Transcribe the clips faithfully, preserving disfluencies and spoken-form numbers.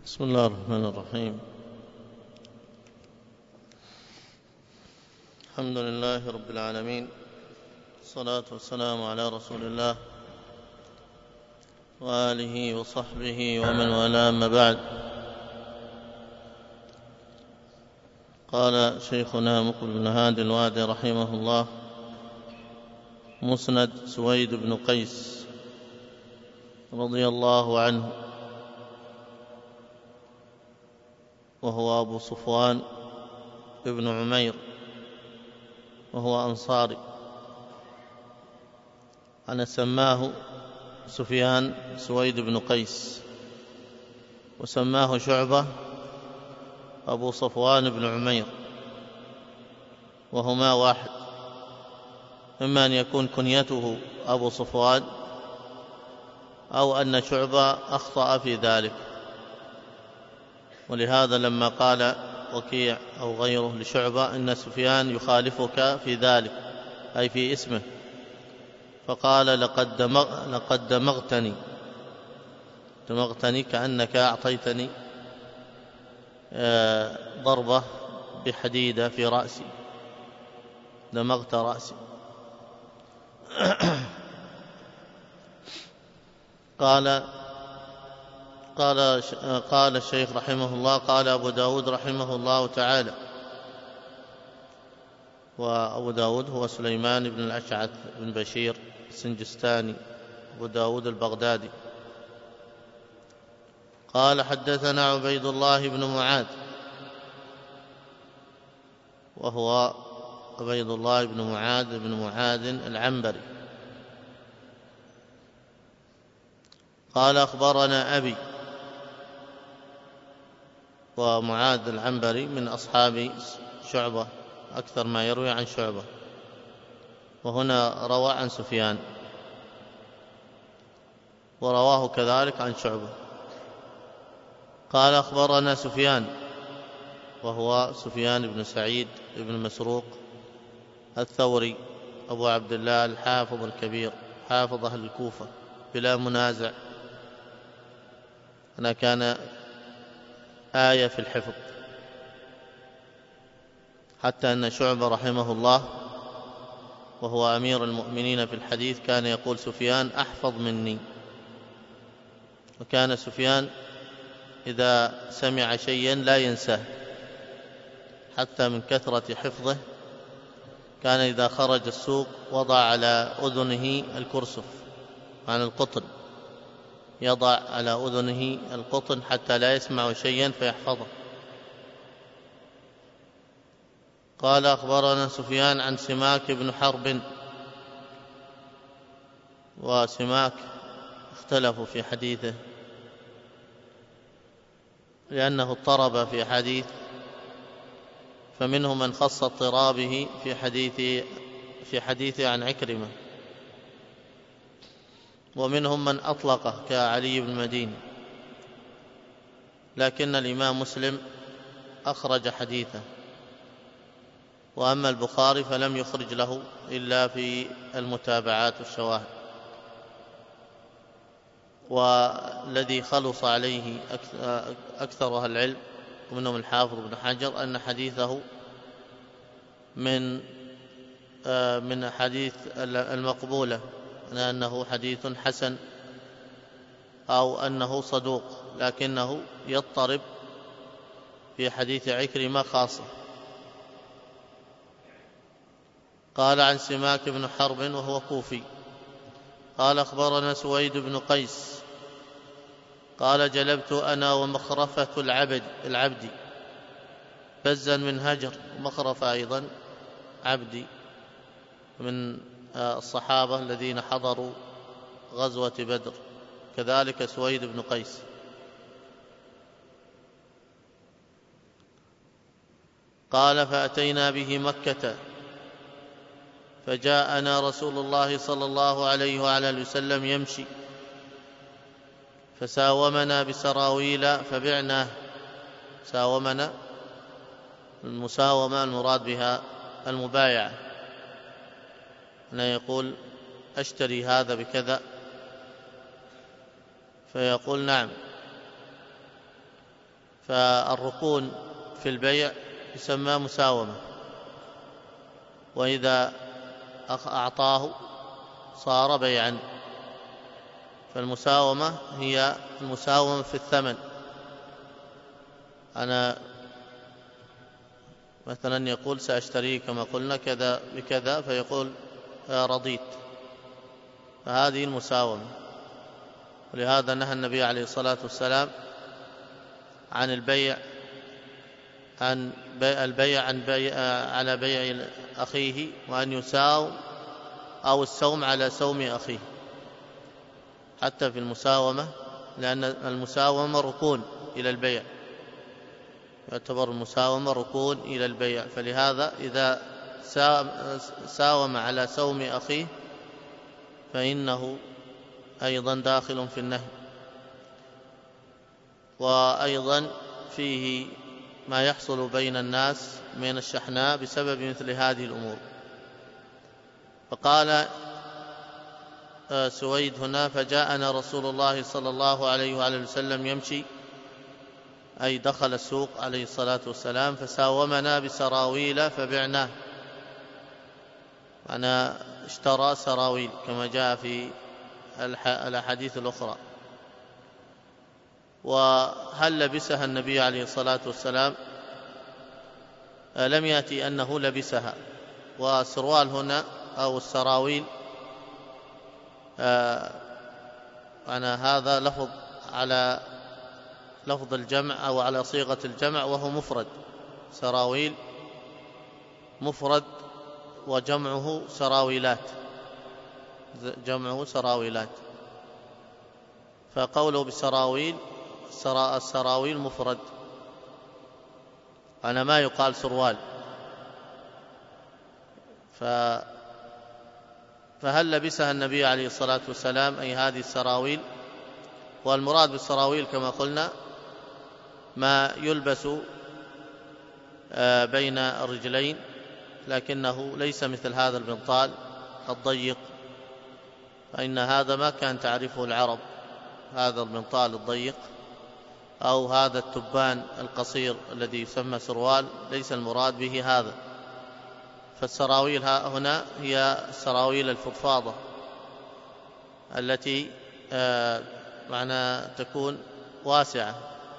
بسم الله الرحمن الرحيم. الحمد لله رب العالمين، الصلاة والسلام على رسول الله وآله وصحبه ومن والاه، أما بعد. قال شيخنا مقبل بن هادي الوادي رحمه الله: مسند سويد بن قيس رضي الله عنه، وهو أبو صفوان ابن عمير، وهو أنصاري. أنا سماه سفيان سويد بن قيس، وسماه شعبة أبو صفوان بن عمير، وهما واحد. إما أن يكون كنيته أبو صفوان، أو أن شعبة أخطأ في ذلك، ولهذا لما قال وكيع أو غيره لشعبة إن سفيان يخالفك في ذلك، أي في اسمه، فقال: لقد, دمغ لقد دمغتني دمغتني كأنك أعطيتني ضربة بحديدة في رأسي، دمغت رأسي. قال قال قال الشيخ رحمه الله: قال أبو داود رحمه الله تعالى، وأبو داود هو سليمان بن الأشعث بن بشير السنجستاني، أبو داود البغدادي. قال: حدثنا عبيد الله بن معاذ، وهو عبيد الله بن معاذ بن معاذ العنبري. قال: أخبرنا أبي. ومعاذ العنبري من أصحاب شعبة، أكثر ما يروي عن شعبة، وهنا روى عن سفيان، ورواه كذلك عن شعبة. قال: أخبرنا سفيان، وهو سفيان بن سعيد بن مسروق الثوري، أبو عبد الله الحافظ الكبير، حافظ أهل الكوفة بلا منازع، أنا كان آية في الحفظ، حتى أن شعبة رحمه الله وهو أمير المؤمنين في الحديث كان يقول: سفيان أحفظ مني. وكان سفيان إذا سمع شيئا لا ينساه، حتى من كثرة حفظه كان إذا خرج السوق وضع على أذنه الكرسف، عن القطن، يضع على أذنه القطن حتى لا يسمع شيئا فيحفظه. قال: أخبرنا سفيان عن سماك بن حرب. وسماك اختلفوا في حديثه، لأنه اضطرب في حديث، فمنهم من خص اضطرابه في حديث في حديثه عن عكرمة، ومنهم من أطلقه كعلي بن مدين، لكن الإمام مسلم أخرج حديثه، وأما البخاري فلم يخرج له إلا في المتابعات والشواهد. والذي خلص عليه أكثر أهل العلم، ومنهم الحافظ بن حجر، أن حديثه من من أحاديث المقبولة، أنه حديث حسن أو أنه صدوق، لكنه يضطرب في حديث عكرمة خاصة. قال: عن سماك بن حرب، وهو كوفي. قال: أخبرنا سويد بن قيس قال: جلبت أنا ومخرفة العبد العبدي بزا من هجر، ومخرفة أيضا عبدي من الصحابة الذين حضروا غزوة بدر، كذلك سويد بن قيس. قال: فأتينا به مكة، فجاءنا رسول الله صلى الله عليه وعلى اله وسلم يمشي، فساومنا بسراويل فبعناه. ساومنا، المساومة المراد بها المبايعة، أنه يقول: أشتري هذا بكذا، فيقول: نعم. فالركون في البيع يسمى مساومة، وإذا أعطاه صار بيعا. فالمساومة هي المساومة في الثمن. أنا مثلا يقول سأشتري كما قلنا كذا بكذا، فيقول رضيت، فهذه المساومة. ولهذا نهى النبي عليه الصلاة والسلام عن البيع عن بيع البيع عن بيع على بيع أخيه، وأن يساوم أو السوم على سوم أخيه حتى في المساومة، لأن المساومة ركون إلى البيع، يعتبر المساومة ركون إلى البيع. فلهذا إذا ساوم على سوم أخيه فإنه أيضا داخل في النهي. وأيضا فيه ما يحصل بين الناس من الشحناء بسبب مثل هذه الأمور. فقال سويد هنا: فجاءنا رسول الله صلى الله عليه وآله وسلم يمشي، أي دخل السوق عليه الصلاة والسلام، فساومنا بسراويل فبعناه. أنا اشترى سراويل كما جاء في الأحاديث الأخرى. وهل لبسها النبي عليه الصلاة والسلام؟ لم يأتي أنه لبسها. والسروال هنا أو السراويل أنا هذا لفظ على لفظ الجمع أو على صيغة الجمع، وهو مفرد. سراويل مفرد وجمعه سراويلات، جمعه سراويلات. فقوله بسراويل، السراويل مفرد، أنا ما يقال سروال. ف فهل لبسها النبي عليه الصلاة والسلام، أي هذه السراويل؟ والمراد بالسراويل كما قلنا ما يلبس بين الرجلين، لكنه ليس مثل هذا البنطال الضيق، فإن هذا ما كان تعرفه العرب، هذا البنطال الضيق أو هذا التبان القصير الذي يسمى سروال، ليس المراد به هذا. فالسراويل هنا هي السراويل الفضفاضة التي معنى تكون واسعة.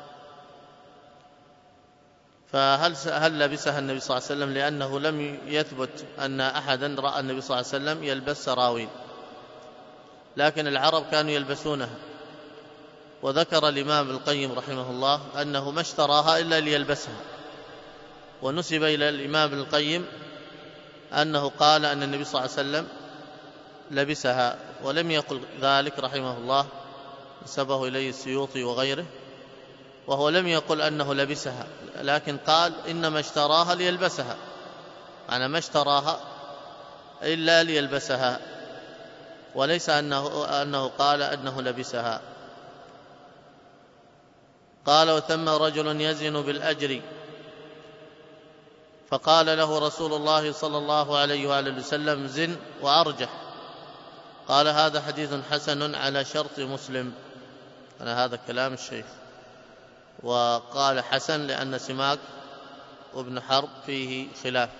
فهل هل لبسها النبي صلى الله عليه وسلم؟ لأنه لم يثبت أن أحدا رأى النبي صلى الله عليه وسلم يلبس سراويل، لكن العرب كانوا يلبسونها. وذكر الإمام ابن القيم رحمه الله أنه ما اشتراها إلا ليلبسها، ونسب إلى الإمام ابن القيم أنه قال أن النبي صلى الله عليه وسلم لبسها، ولم يقل ذلك رحمه الله، نسبه إليه السيوطي وغيره، وهو لم يقل أنه لبسها، لكن قال إنما اشتراها ليلبسها، أنا ما اشتراها إلا ليلبسها، وليس أنه, أنه قال أنه لبسها. قال: وثم رجل يزن بالأجر، فقال له رسول الله صلى الله عليه وآله وسلم: زن وأرجح. قال: هذا حديث حسن على شرط مسلم. أنا هذا كلام الشيخ. وقال حسن لأن سماك وابن حرب فيه خلاف،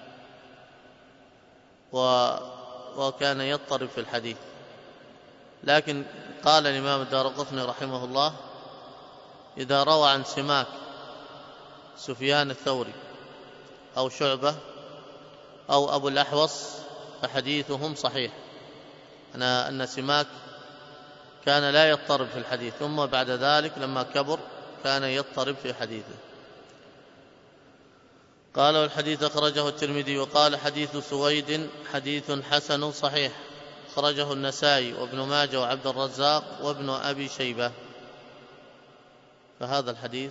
وكان يضطرب في الحديث. لكن قال الإمام الدارقطني رحمه الله: إذا روى عن سماك سفيان الثوري أو شعبة أو أبو الأحوص فحديثهم صحيح. أنا أن سماك كان لا يضطرب في الحديث، ثم بعد ذلك لما كبر كان يضطرب في حديثه. قال: والحديث أخرجه الترمذي. وقال: حديث سويد حديث حسن صحيح، أخرجه النسائي وابن ماجه وعبد الرزاق وابن أبي شيبة. فهذا الحديث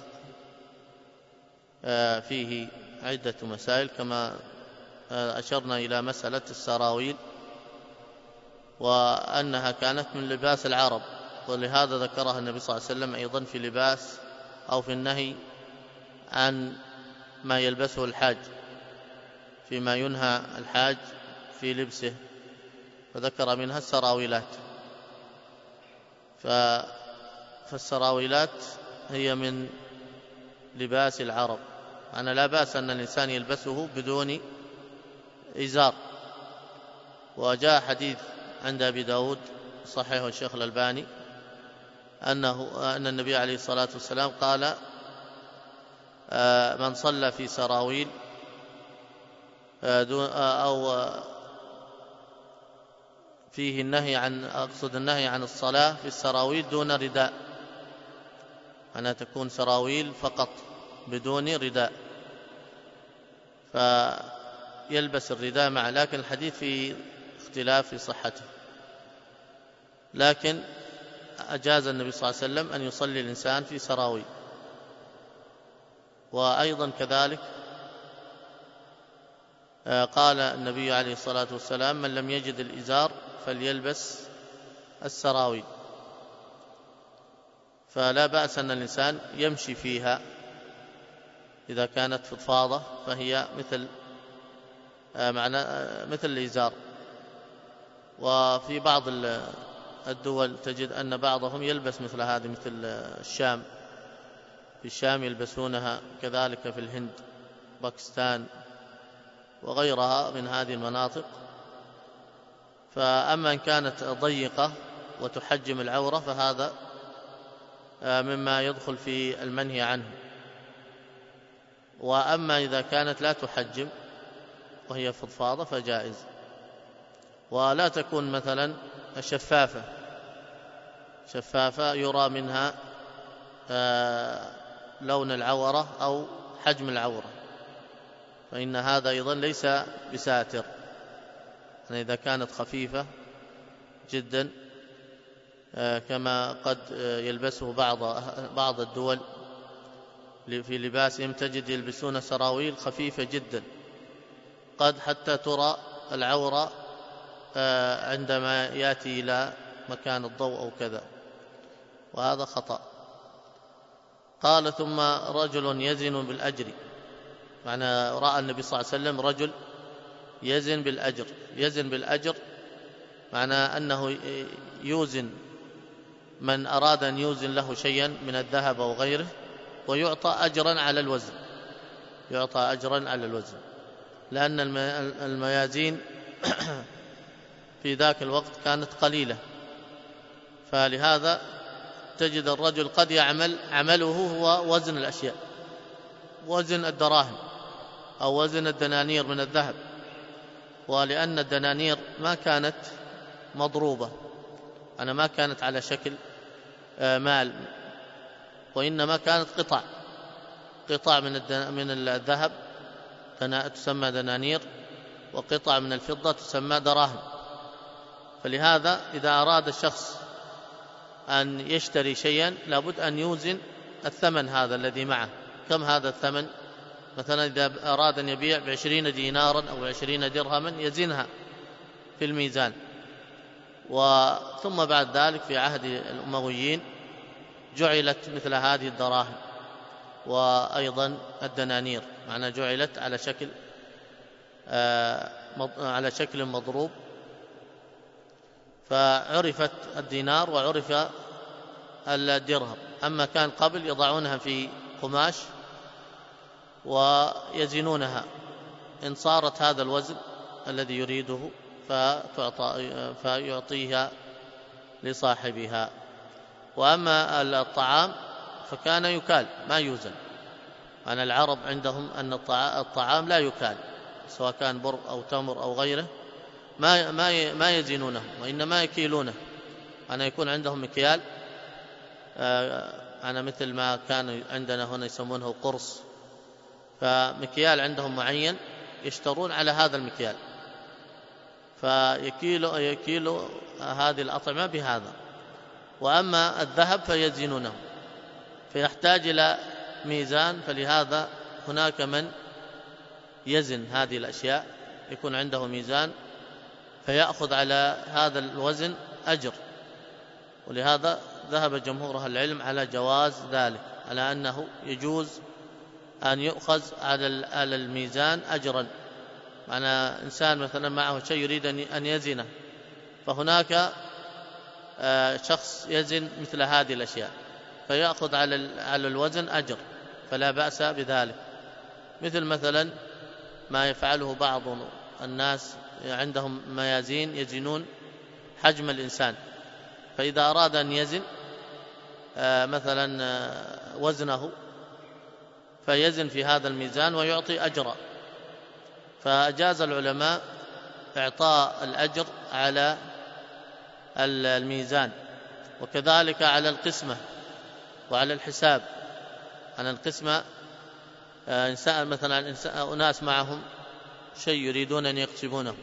فيه عدة مسائل، كما أشرنا إلى مسألة السراويل، وأنها كانت من لباس العرب، ولهذا ذكرها النبي صلى الله عليه وسلم أيضا في لباس أو في النهي عن ما يلبسه الحاج، فيما ينهى الحاج في لبسه، فذكر منها السراويلات. فالسراويلات هي من لباس العرب. أنا لا بأس أن الإنسان يلبسه بدون إزار. وجاء حديث عند أبي داود صحيح الشيخ الألباني أنه أن النبي عليه الصلاة والسلام قال من صلى في سراويل أو فيه النهي عن أقصد النهي عن الصلاة في السراويل دون رداء، أنها تكون سراويل فقط بدون رداء، فيلبس الرداء معه. لكن الحديث فيه اختلاف في صحته، لكن أجاز النبي صلى الله عليه وسلم أن يصلي الإنسان في سراويل. وأيضا كذلك قال النبي عليه الصلاة والسلام من لم يجد الإزار فليلبس السراويل. فلا بأس أن الإنسان يمشي فيها إذا كانت فضفاضة، فهي مثل معنى مثل الإزار. وفي بعض الدول تجد أن بعضهم يلبس مثل هذه، مثل الشام، في الشام يلبسونها، كذلك في الهند، باكستان وغيرها من هذه المناطق. فأما إن كانت ضيقة وتحجم العورة فهذا مما يدخل في المنهي عنه. وأما إذا كانت لا تحجم وهي فضفاضة فجائز. ولا تكون مثلا شفافة شفافة يرى منها لون العورة أو حجم العورة، فإن هذا أيضا ليس بساتر. يعني إذا كانت خفيفة جدا كما قد يلبسه بعض بعض الدول في لباسهم، تجد يلبسون سراويل خفيفة جدا قد حتى ترى العورة عندما يأتي إلى مكان الضوء أو كذا، وهذا خطأ. قال ثم رجل يزن بالأجر، معنى رأى النبي صلى الله عليه وسلم رجل يزن بالأجر. يزن بالأجر معنى أنه يوزن من أراد أن يوزن له شيئا من الذهب أو غيره، ويعطى أجرا على الوزن، يعطى أجرا على الوزن، لأن الميازين في ذاك الوقت كانت قليلة. فلهذا تجد الرجل قد يعمل عمله هو وزن الأشياء، وزن الدراهم أو وزن الدنانير من الذهب. ولأن الدنانير ما كانت مضروبة، أنا ما كانت على شكل مال، وإنما كانت قطع قطع من من الذهب تسمى دنانير، وقطع من الفضة تسمى دراهم. فلهذا إذا أراد الشخص أن يشتري شيئا لابد أن يوزن الثمن هذا الذي معه، كم هذا الثمن. مثلا إذا أراد أن يبيع بعشرين دينارا أو عشرين درهما يزنها في الميزان. وثم بعد ذلك في عهد الأمويين جعلت مثل هذه الدراهم وأيضا الدنانير، معنى جعلت على شكل آه على شكل مضروب، فعرفت الدينار وعرف الدرهم. أما كان قبل يضعونها في قماش ويزنونها، إن صارت هذا الوزن الذي يريده فتعطى فيعطيها لصاحبها. وأما الطعام فكان يكال ما يوزن. أنا العرب عندهم أن الطعام لا يكال، سواء كان بر أو تمر أو غيره، ما ما ما يزنونه وإنما يكيلونه. أنا يكون عندهم مكيال، أنا مثل ما كان عندنا هنا يسمونه قرص، فمكيال عندهم معين يشترون على هذا المكيال، فيكيلوا يكيلوا هذه الأطعمة بهذا. وأما الذهب فيزنونه، فيحتاج إلى ميزان. فلهذا هناك من يزن هذه الأشياء، يكون عنده ميزان فيأخذ على هذا الوزن أجر. ولهذا ذهب جمهور أهل العلم على جواز ذلك، على أنه يجوز أن يؤخذ على الميزان أجرا. معنى إنسان مثلا معه شيء يريد أن يزنه، فهناك شخص يزن مثل هذه الأشياء فيأخذ على على الوزن أجر، فلا بأس بذلك. مثل مثلا ما يفعله بعض الناس عندهم ميازين يزنون حجم الإنسان، فإذا أراد أن يزن مثلا وزنه فيزن في هذا الميزان ويعطي أجرا، فأجاز العلماء إعطاء الأجر على الميزان، وكذلك على القسمة وعلى الحساب. على القسمة إنسان مثلا أناس معهم شيء يريدون أن يقسمونه،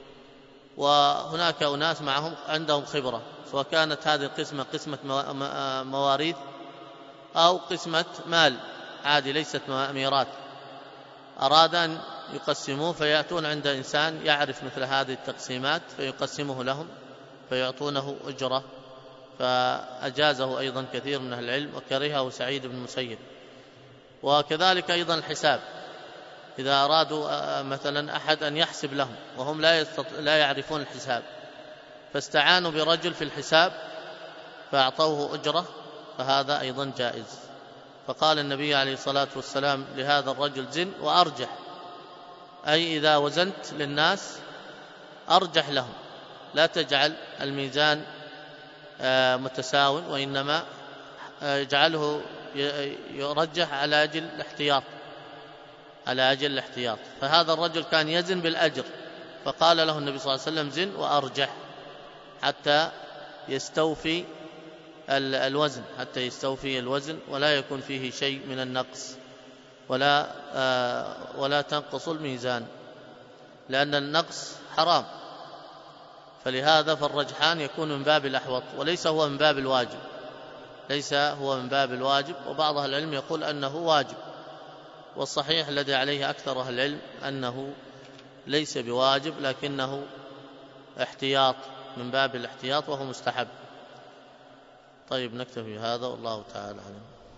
وهناك أناس معهم عندهم خبرة، سواء كانت هذه القسمة قسمة مواريث أو قسمة مال عادي ليست ميراث، أراد أن يقسموه فيأتون عند إنسان يعرف مثل هذه التقسيمات فيقسمه لهم فيعطونه أجرة، فأجازه أيضا كثير من أهل العلم وكرهه سعيد بن المسيب. وكذلك أيضا الحساب، إذا أرادوا مثلا أحد أن يحسب لهم وهم لا, يستط... لا يعرفون الحساب فاستعانوا برجل في الحساب فأعطوه أجرة، فهذا أيضا جائز. فقال النبي عليه الصلاة والسلام لهذا الرجل زن وأرجح، أي إذا وزنت للناس أرجح لهم، لا تجعل الميزان متساو، وإنما اجعله يرجح على أجل الاحتياط على أجل الاحتياط. فهذا الرجل كان يزن بالأجر، فقال له النبي صلى الله عليه وسلم زن وأرجح حتى يستوفي الوزن حتى يستوفي الوزن ولا يكون فيه شيء من النقص، ولا ولا تنقص الميزان، لأن النقص حرام. فلهذا فالرجحان يكون من باب الأحوط وليس هو من باب الواجب ليس هو من باب الواجب وبعض أهل العلم يقول أنه واجب، والصحيح الذي عليه أكثر أهل العلم أنه ليس بواجب لكنه احتياط من باب الاحتياط وهو مستحب. طيب نكتفي هذا والله تعالى أعلم.